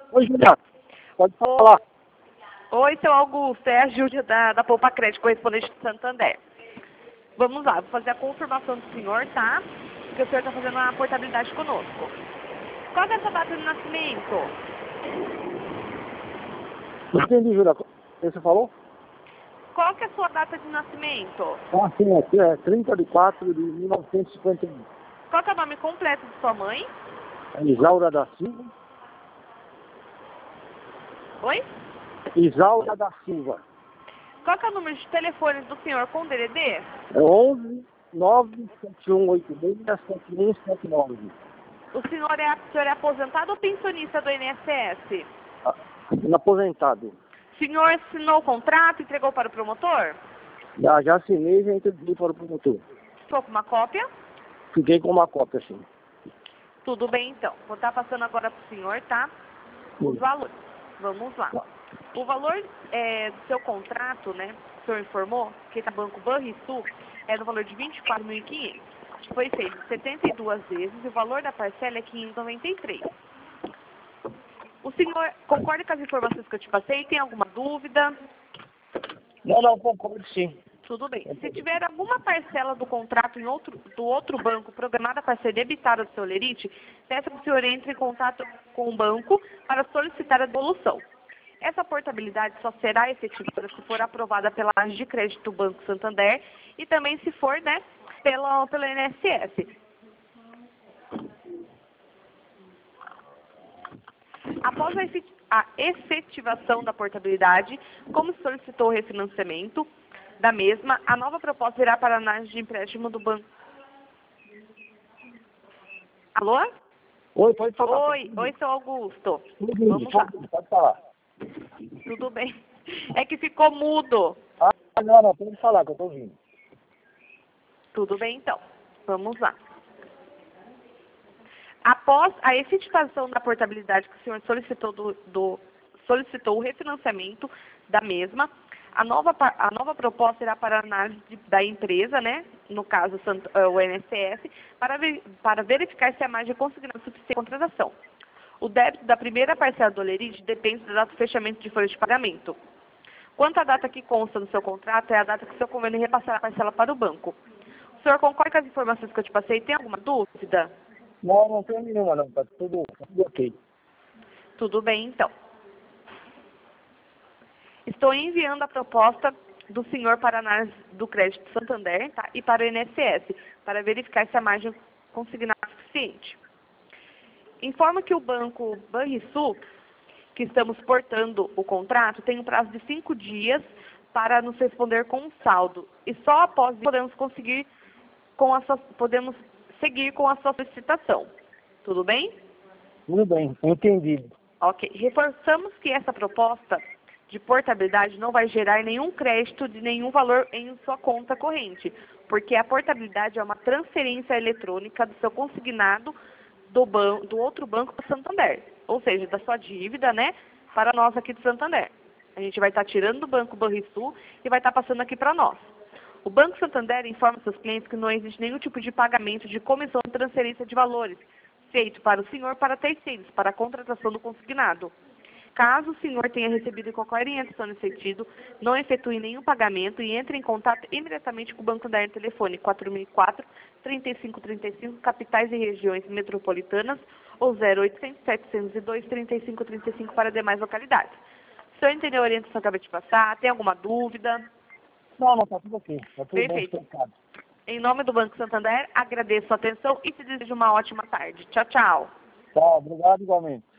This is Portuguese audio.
Oi, Juliana. Pode falar. Oi, seu Augusto, é a Júlia da Poupa Crédito, correspondente de Santander. Vamos lá, vou fazer a confirmação do senhor, tá? Porque o senhor está fazendo a portabilidade conosco. Qual é a sua data de nascimento? Não entendi, Júlia. Você falou? Qual que é a sua data de nascimento? Ah, sim, aqui é 30/4/1951. Qual que é o nome completo de sua mãe? É Isaura da Silva. Oi? Isaura da Silva. Qual que é o número de telefone do senhor com DDD? É 11/9/7186/7179. O senhor é aposentado ou pensionista do INSS? Aposentado. O senhor assinou o contrato e entregou para o promotor? Já assinei e já entreguei para o promotor. Estou com uma cópia? Fiquei com uma cópia, sim. Tudo bem, então. Vou estar passando agora para o senhor, tá? Os valores. Vamos lá. O valor do seu contrato, né, que o senhor informou, que está Banco Banrisul, é no valor de R$ 24.500. Foi feito 72 vezes e o valor da parcela é R$ 593. O senhor concorda com as informações que eu te passei? Tem alguma dúvida? Não, concordo, sim. Tudo bem. Se tiver alguma parcela do contrato do outro banco programada para ser debitada do seu lerite, peça que o senhor entre em contato com o banco para solicitar a devolução. Essa portabilidade só será efetiva se for aprovada pela Agência de Crédito do Banco Santander e também se for, né, pelo INSS. Após a efetivação da portabilidade, como solicitou o refinanciamento da mesma, a nova proposta irá para a análise de empréstimo do banco. Alô? Oi, pode falar. Oi, seu Augusto. Vamos lá. Pode falar. Tudo bem. É que ficou mudo. Ah, não, pode falar que eu estou ouvindo. Tudo bem, então. Vamos lá. Após a efetivação da portabilidade que o senhor solicitou o refinanciamento da mesma, a nova proposta irá para a análise da empresa, né, no caso o INSS, para verificar se a margem consignada é suficiente para a contratação. O débito da primeira parcela do lerite depende da data do fechamento de folha de pagamento. Quanto à data que consta no seu contrato, é a data que o seu convênio repassar a parcela para o banco. O senhor concorda com as informações que eu te passei? Tem alguma dúvida? Não tem nenhuma, não. Tá tudo ok. Tudo bem, então. Estou enviando a proposta do senhor para a análise do crédito Santander, tá? E para o INSS, para verificar se a margem consignada é suficiente. Informa que o Banco Banrisul, que estamos portando o contrato, tem um prazo de 5 dias para nos responder com um saldo. E só após isso podemos seguir com a sua solicitação. Tudo bem? Tudo bem, entendido. Ok. Reforçamos que essa proposta de portabilidade não vai gerar nenhum crédito de nenhum valor em sua conta corrente, porque a portabilidade é uma transferência eletrônica do seu consignado do outro banco para o Santander, ou seja, da sua dívida, né, para nós aqui do Santander. A gente vai estar tirando do Banco Banrisul e vai estar passando aqui para nós. O Banco Santander informa seus clientes que não existe nenhum tipo de pagamento de comissão de transferência de valores feito para o senhor para terceiros, para a contratação do consignado. Caso o senhor tenha recebido qualquer orientação nesse sentido, não efetue nenhum pagamento e entre em contato imediatamente com o Banco Santander telefone 4004-3535, capitais e regiões metropolitanas, ou 0800-702-3535 para demais localidades. O senhor entendeu a orientação que eu acabei de passar? Tem alguma dúvida? Não, tá tudo ok. Tá tudo Perfeito. bem explicado. Em nome do Banco Santander, agradeço a atenção e te desejo uma ótima tarde. Tchau, tchau. Tá, obrigado igualmente.